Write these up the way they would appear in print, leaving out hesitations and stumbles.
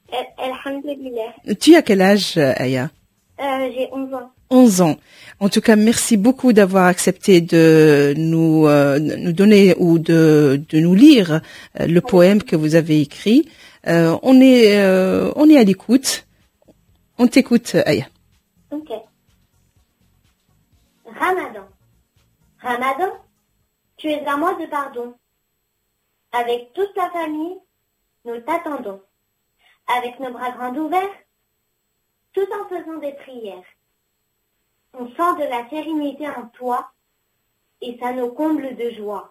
Alhamdulillah. Tu as quel âge, Aya? J'ai 11 ans. 11 ans. En tout cas, merci beaucoup d'avoir accepté de nous donner ou de nous lire le poème que vous avez écrit. On est à l'écoute. On t'écoute, Aya. Ok. Ramadan. Ramadan, tu es un mois de pardon. Avec toute ta famille, nous t'attendons. Avec nos bras grands ouverts, tout en faisant des prières. On sent de la sérénité en toi et ça nous comble de joie.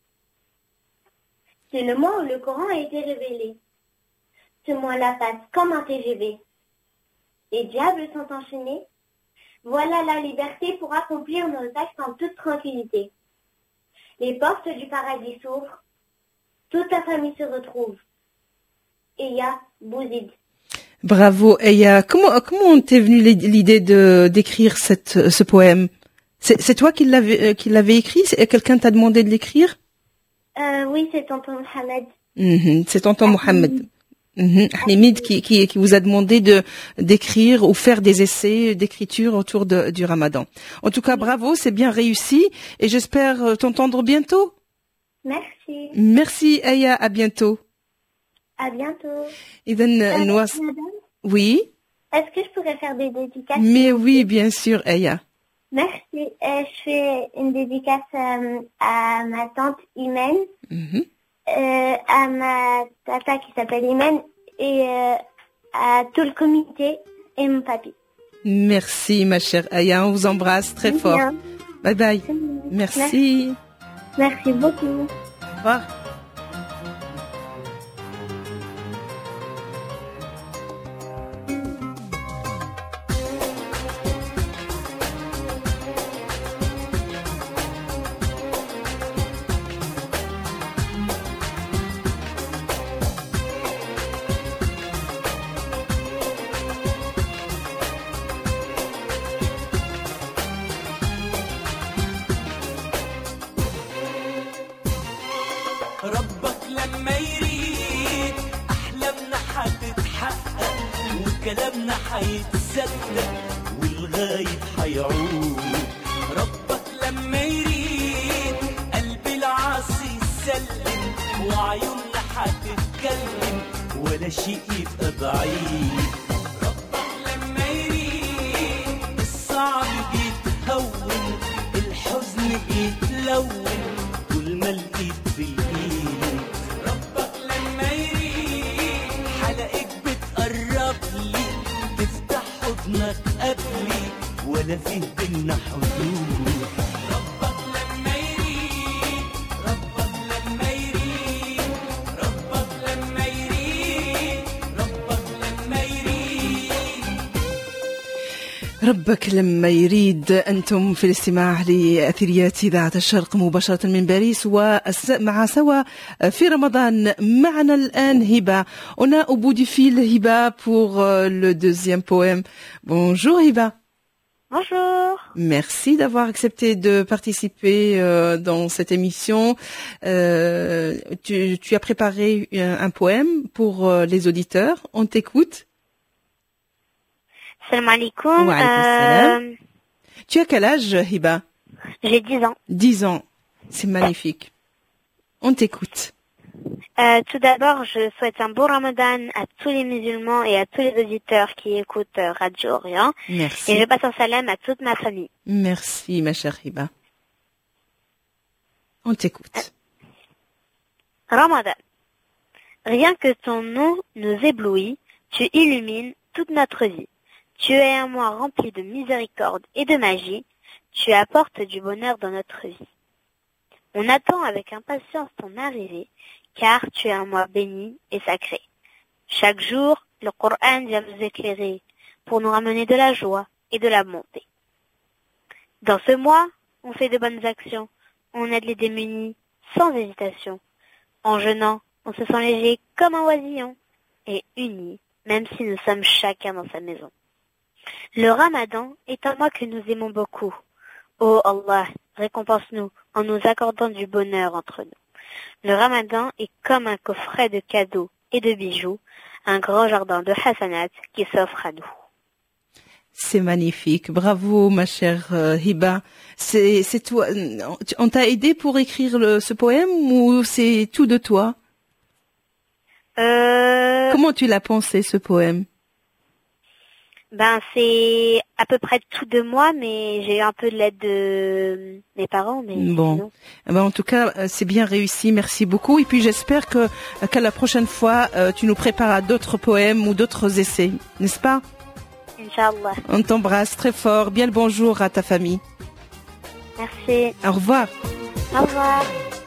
C'est le mois où le Coran a été révélé. Ce mois-là passe comme un TGV. Les diables sont enchaînés. Voilà la liberté pour accomplir nos actes en toute tranquillité. Les portes du paradis s'ouvrent. Toute ta famille se retrouve. Eya Bouzid. Bravo, Aya. Comment t'es venue l'idée d'écrire ce poème? C'est toi qui l'avais écrit? Quelqu'un t'a demandé de l'écrire? Oui, c'est tonton Mohamed. C'est tonton Mohamed. Hamid qui vous a demandé d'écrire ou faire des essais d'écriture autour du Ramadan. En tout cas, bravo, c'est bien réussi et j'espère t'entendre bientôt. Merci. Merci, Aya, à bientôt. À bientôt. Madame, oui. Est-ce que je pourrais faire des dédicaces? Mais oui, bien sûr, Aya. Merci. Je fais une dédicace à ma tante Imen, à ma tata qui s'appelle Imen et à tout le comité et mon papy. Merci, ma chère Aya. On vous embrasse très fort. Bien. Bye bye. Merci. Merci beaucoup. Au revoir. ربك لما يريد أحلامنا حتتحقق وكلامنا حيتصدق والغايب حيعود. ربك لما يريد قلب العاصي يسلم وعيوننا حتتكلم ولا شيء يبقى بعيد. ربك لما يريد الصعب بيتهون الحزن بيتلون كل ما لقيت في الايد. ربك لما يريد حلقك بتقرب لي تفتح حضنك قبلي ولا فيه بينا حدود. ربك لما يريد ربك لما يريد ربك لما يريد ربك لما يريد. ربك لما يريد. أنتم في الاستماع لأثريات إذاعة الشرق مباشرة من باريس ومع سوا في رمضان. معنا الآن Hiba. On a au bout du fil Hiba pour le deuxième poème. Bonjour Hiba. Bonjour. Merci d'avoir accepté de participer dans cette émission. Tu as préparé un poème pour les auditeurs. On t'écoute. Salam alaikum. Wa alaykoum salam. Tu as quel âge, Hiba? J'ai 10 ans. 10 ans. C'est magnifique. On t'écoute. Tout d'abord, je souhaite un bon Ramadan à tous les musulmans et à tous les auditeurs qui écoutent Radio Orient. Merci. Et je passe un salam à toute ma famille. Merci, ma chère Hiba. On t'écoute. Ramadan. Rien que ton nom nous éblouit, tu illumines toute notre vie. Tu es un mois rempli de miséricorde et de magie. Tu apportes du bonheur dans notre vie. On attend avec impatience ton arrivée, car tu es un mois béni et sacré. Chaque jour, le Coran vient nous éclairer pour nous ramener de la joie et de la bonté. Dans ce mois, on fait de bonnes actions. On aide les démunis sans hésitation. En jeûnant, on se sent léger comme un oisillon et unis, même si nous sommes chacun dans sa maison. Le Ramadan est un mois que nous aimons beaucoup. Oh Allah, récompense-nous en nous accordant du bonheur entre nous. Le Ramadan est comme un coffret de cadeaux et de bijoux, un grand jardin de hasanat qui s'offre à nous. C'est magnifique. Bravo, ma chère Hiba. C'est toi. On t'a aidé pour écrire ce poème ou c'est tout de toi? Comment tu l'as pensé, ce poème? Ben, c'est à peu près tout de moi, mais j'ai eu un peu de l'aide de mes parents. Mais bon, sinon... ben, en tout cas, c'est bien réussi. Merci beaucoup. Et puis j'espère qu'à la prochaine fois, tu nous prépares d'autres poèmes ou d'autres essais, n'est-ce pas? Inch'Allah. On t'embrasse très fort. Bien le bonjour à ta famille. Merci. Au revoir. Au revoir.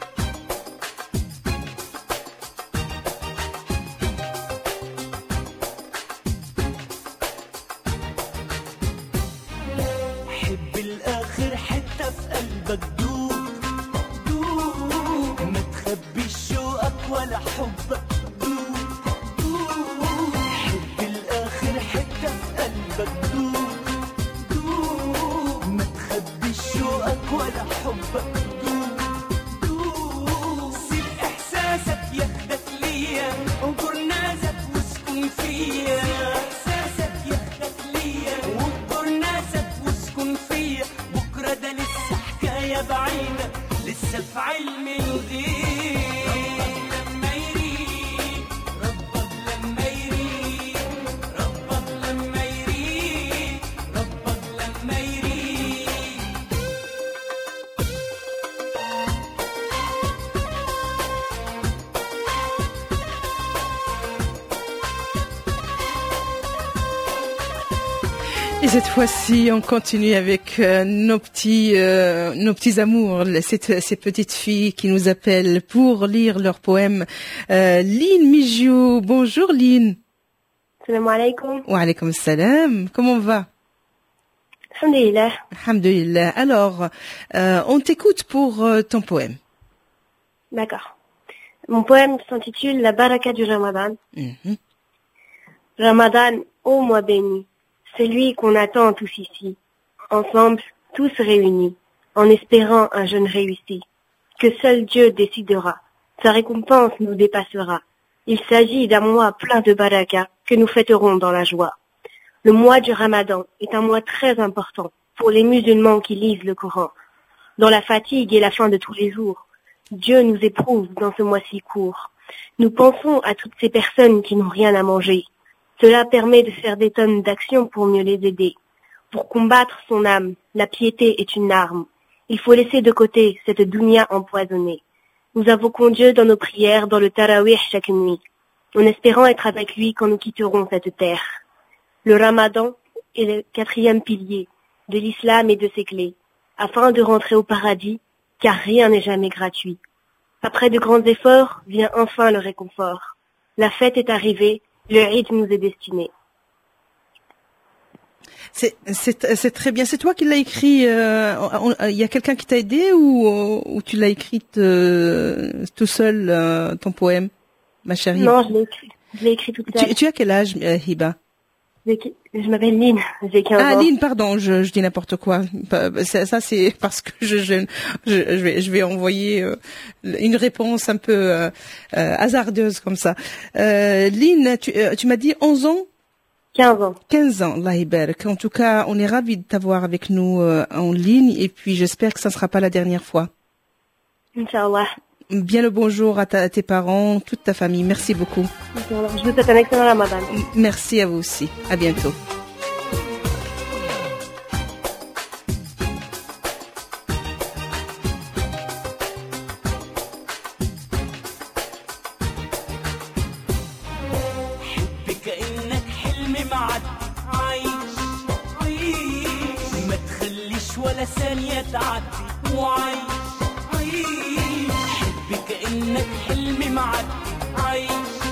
حب الآخر حتة في قلبك دوب دوب ما تخبيش شوقك ولا حبك دوب دوب حب الآخر حتة في قلبك دوب دوب ما تخبيش شوقك ولا حبك دوب دوب سيب إحساسك ياخدك ليا انظر ناسك واسكن فيا إحساسك ياخدك ليا وانظر ناسك واسكن فيا بكرة ده لسه حكاية بعيدة لسه في علم الغيب لما يريد ربك لما يريد ربك لما يريد ربك لما يريد Et cette fois-ci, on continue avec nos petits amours, ces petites filles qui nous appellent pour lire leurs poèmes. Lynn Mijiou, bonjour Lynn. Salam alaikum. Wa alaykoum salam. Comment on va? Alhamdulillah. Alhamdulillah. Alors, on t'écoute pour ton poème. D'accord. Mon poème s'intitule La baraka du Ramadan. Mhm. Ramadan, ô mois béni, celui qu'on attend tous ici, ensemble, tous réunis, en espérant un jeûne réussi, que seul Dieu décidera, sa récompense nous dépassera. Il s'agit d'un mois plein de baraka que nous fêterons dans la joie. Le mois du Ramadan est un mois très important pour les musulmans qui lisent le Coran. Dans la fatigue et la faim de tous les jours, Dieu nous éprouve dans ce mois si court. Nous pensons à toutes ces personnes qui n'ont rien à manger. Cela permet de faire des tonnes d'actions pour mieux les aider. Pour combattre son âme, la piété est une arme. Il faut laisser de côté cette dunya empoisonnée. Nous invoquons Dieu dans nos prières, dans le tarawih chaque nuit, en espérant être avec lui quand nous quitterons cette terre. Le Ramadan est le 4e pilier de l'islam et de ses clés, afin de rentrer au paradis, car rien n'est jamais gratuit. Après de grands efforts, vient enfin le réconfort. La fête est arrivée, le Eid nous est destiné. C'est très bien. C'est toi qui l'as écrit. Il y a quelqu'un qui t'a aidé ou tu l'as écrit tout seul ton poème, ma chérie? Non, je l'ai écrit toute seule. Tu as quel âge, Hiba? Je m'appelle Lynn, j'ai 15 ans. Ah, Lynn, pardon, je dis n'importe quoi. Ça c'est parce que je vais envoyer une réponse un peu hasardeuse comme ça. Lynn, tu m'as dit 11 ans? 15 ans. 15 ans, Allah Ibarak. En tout cas, on est ravis de t'avoir avec nous en ligne et puis j'espère que ça ne sera pas la dernière fois. Inch'Allah. Bien le bonjour à tes parents, toute ta famille. Merci beaucoup. Inch'Allah. Je vous souhaite un excellent Ramadan. Merci à vous aussi. À bientôt. ولا ثانية تعدي وعيش عيش حب كأنك حلم معدي عيش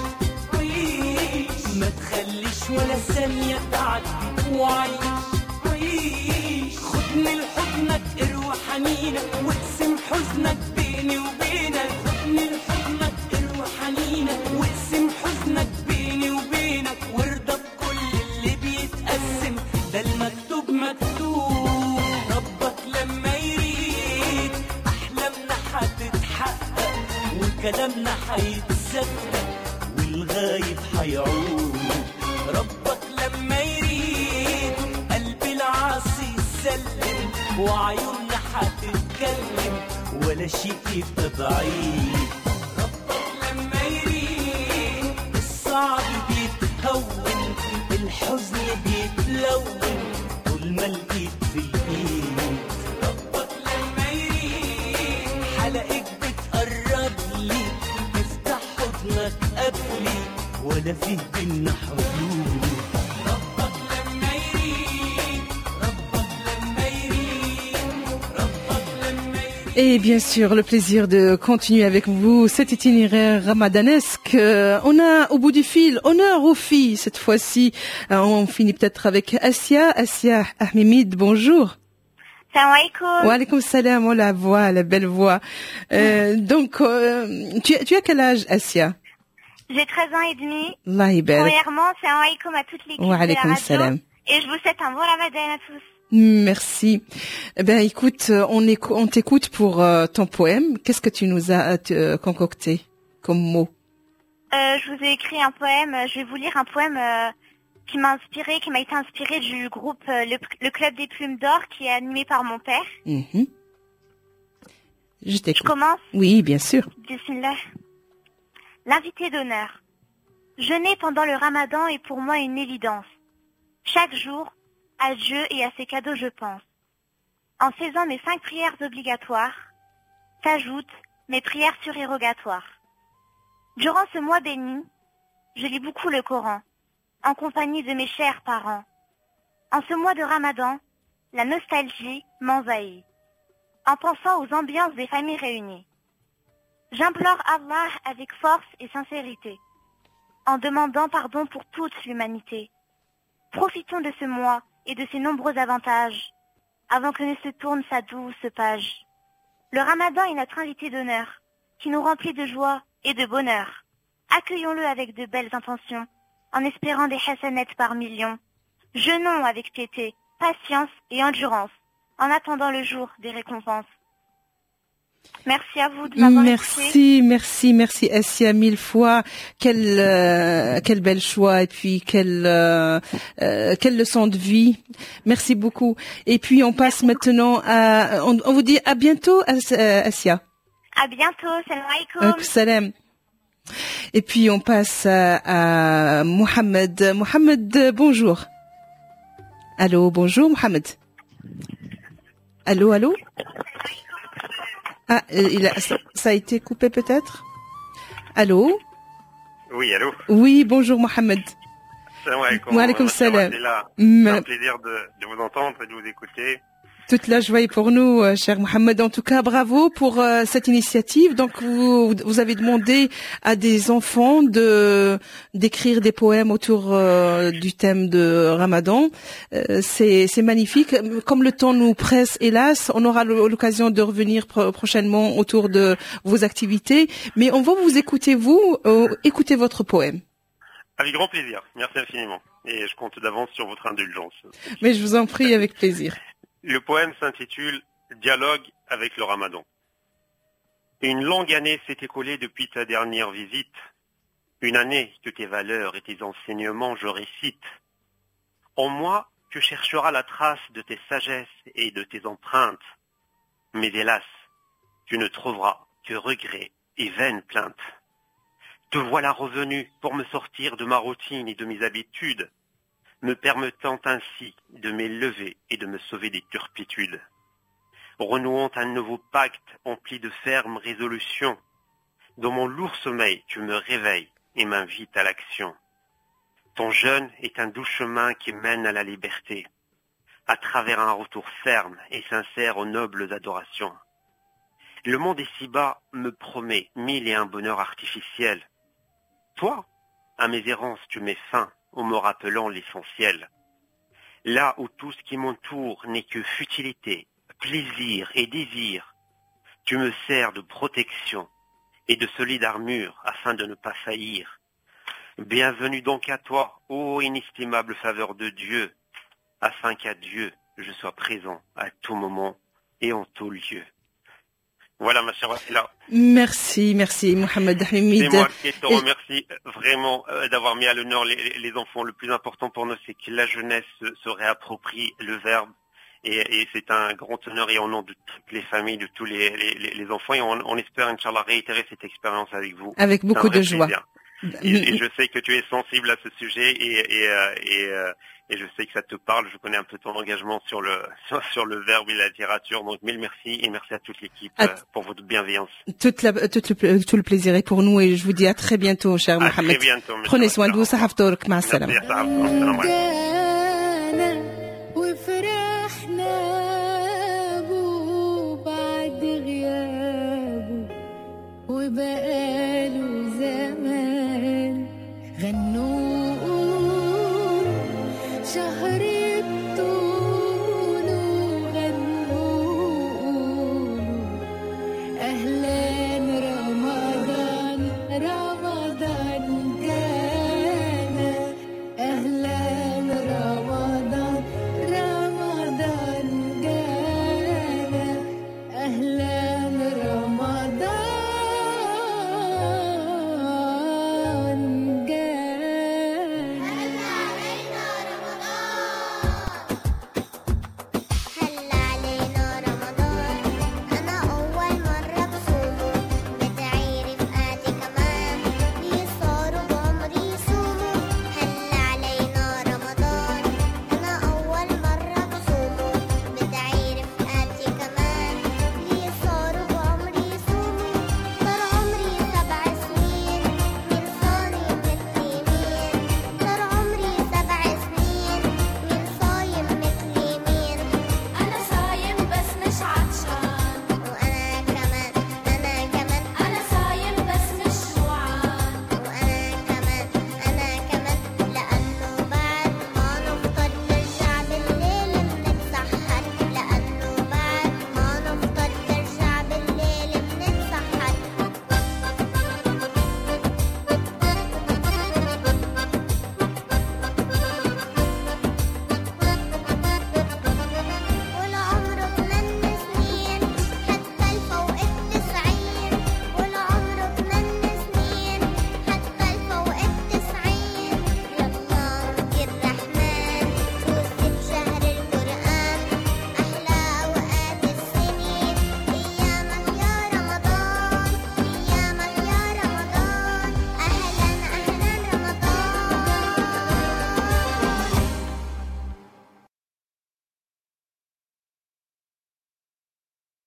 عيش ما تخليش ولا ثانية تعدي وعيش عيش خدني لحضنك اروى حنينك واقسم حزنك بيني وبينك خدني لحضنك اروى حنينك واقسم حزنك بيني وبينك وارضى بكل اللي بيتقسم ده المكتوب مكتوب كلامنا حيتصدق والغايب حيعود وعيوننا حتتكلم ولا شيء يبقى بعيد. ربك لما يريد الصعب بيتهون، الحزن بيتلون طول ما الايد في الايد. ربك لما يريد حلقك بتقرب لي، تفتح حضنك قبلي ولا فيه بينا حدود. ربك لما يريد، ربك لما يريد، ربك لما يريد. Et bien sûr, le plaisir de continuer avec vous cet itinéraire ramadanesque. On a au bout du fil, honneur aux filles cette fois-ci. On finit peut-être avec Assia Ahmimid, bonjour. Salam alaikum. Wa alaykoum salam, oh la voix, la belle voix. Donc, tu as quel âge, Assia? J'ai 13 ans et demi. Allah yabarak. Premièrement, salam alaikum à toute l'équipe Wa de la alaykoum radio. salam. Et je vous souhaite un bon ramadan à tous. Merci. Eh ben, écoute, on t'écoute pour ton poème. Qu'est-ce que tu nous as concocté comme mot? Je vous ai écrit un poème. Je vais vous lire un poème qui m'a été inspiré du groupe le Club des Plumes d'Or, qui est animé par mon père. Mhm. Je Je t'écoute. commence. Oui, bien sûr. Bismillah. L'invité d'honneur. Jeûner pendant le ramadan est pour moi une évidence. Chaque jour, à Dieu et à ses cadeaux je pense. En faisant mes 5 prières obligatoires, s'ajoutent mes prières surérogatoires. Durant ce mois béni, je lis beaucoup le Coran, en compagnie de mes chers parents. En ce mois de ramadan, la nostalgie m'envahit, en pensant aux ambiances des familles réunies. J'implore Allah avec force et sincérité, en demandant pardon pour toute l'humanité. Profitons de ce mois et de ses nombreux avantages, avant que ne se tourne sa douce page. Le ramadan est notre invité d'honneur, qui nous remplit de joie et de bonheur. Accueillons-le avec de belles intentions, en espérant des hasanettes par millions. Jeûnons avec piété, patience et endurance, en attendant le jour des récompenses. Merci à vous de m'avoir écouté. Merci Assia mille fois. Quel bel choix et puis quelle leçon de vie. Merci beaucoup. Et puis on passe maintenant à on vous dit à bientôt Assia. À bientôt. Salam alaikum. Salam. Et puis on passe à Mohamed. Mohamed, bonjour. Allô, bonjour Mohamed. Allô. Ah, ça a été coupé peut-être? Allô? Oui, allô? Oui, bonjour Mohamed. Salam alaikum. Wa alaykoum salam. C'est un plaisir de vous entendre et de vous écouter. Toute la joie est pour nous, cher Mohamed. En tout cas, bravo pour cette initiative. Donc, vous avez demandé à des enfants d'écrire des poèmes autour du thème de Ramadan. C'est magnifique. Comme le temps nous presse, hélas, on aura l'occasion de revenir prochainement autour de vos activités. Mais on va vous écouter, écouter votre poème. Avec grand plaisir. Merci infiniment. Et je compte d'avance sur votre indulgence. Mais je vous en prie, avec plaisir. Le poème s'intitule « Dialogue avec le Ramadan ». Une longue année s'est écoulée depuis ta dernière visite. Une année que tes valeurs et tes enseignements je récite. En moi, tu chercheras la trace de tes sagesses et de tes empreintes. Mais hélas, tu ne trouveras que regrets et vaines plaintes. Te voilà revenu pour me sortir de ma routine et de mes habitudes, me permettant ainsi de m'élever et de me sauver des turpitudes. Renouant un nouveau pacte empli de fermes résolutions, dans mon lourd sommeil tu me réveilles et m'invites à l'action. Ton jeûne est un doux chemin qui mène à la liberté, à travers un retour ferme et sincère aux nobles adorations. Le monde ici-bas me promet 1001 bonheurs artificiels. Toi, à mes errances tu mets fin, en me rappelant l'essentiel. Là où tout ce qui m'entoure n'est que futilité, plaisir et désir, tu me sers de protection et de solide armure afin de ne pas faillir. Bienvenue donc à toi, ô inestimable faveur de Dieu, afin qu'à Dieu je sois présent à tout moment et en tout lieu. Voilà, ma chère Wasila. Merci, Mohamed Hamid. C'est moi qui te remercie vraiment d'avoir mis à l'honneur les enfants. Le plus important pour nous, c'est que la jeunesse se réapproprie le verbe Et c'est un grand honneur et au nom de toutes les familles, de tous les enfants. Et on espère, Inch'Allah, réitérer cette expérience avec vous. Avec beaucoup de joie. Et je sais que tu es sensible à ce sujet et je sais que ça te parle. Je connais un peu ton engagement sur le verbe et la littérature. Donc mille merci et merci à toute l'équipe pour votre bienveillance. Tout le plaisir est pour nous et je vous dis à très bientôt, cher Mohamed. À très bientôt. Prenez soin de vous. صحفتورك مع السلامة. غنوا شهر